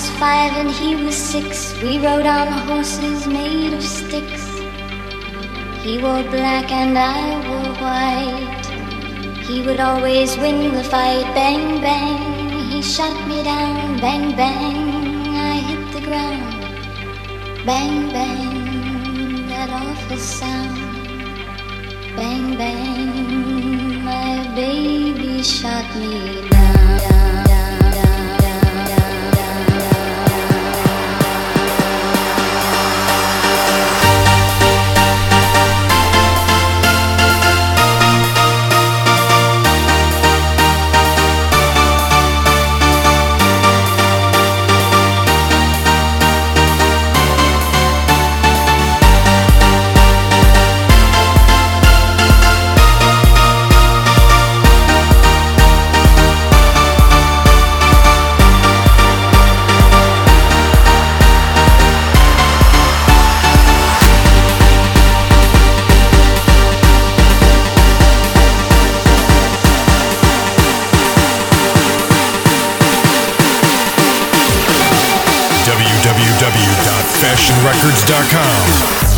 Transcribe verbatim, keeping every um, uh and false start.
was five and he was six. We rode on horses made of sticks. He wore black and I wore white. He would always win the fight. Bang, bang, he shot me down. Bang, bang, I hit the ground. Bang, bang, that awful sound. Bang, bang, my baby shot me down. w w w dot fashion records dot com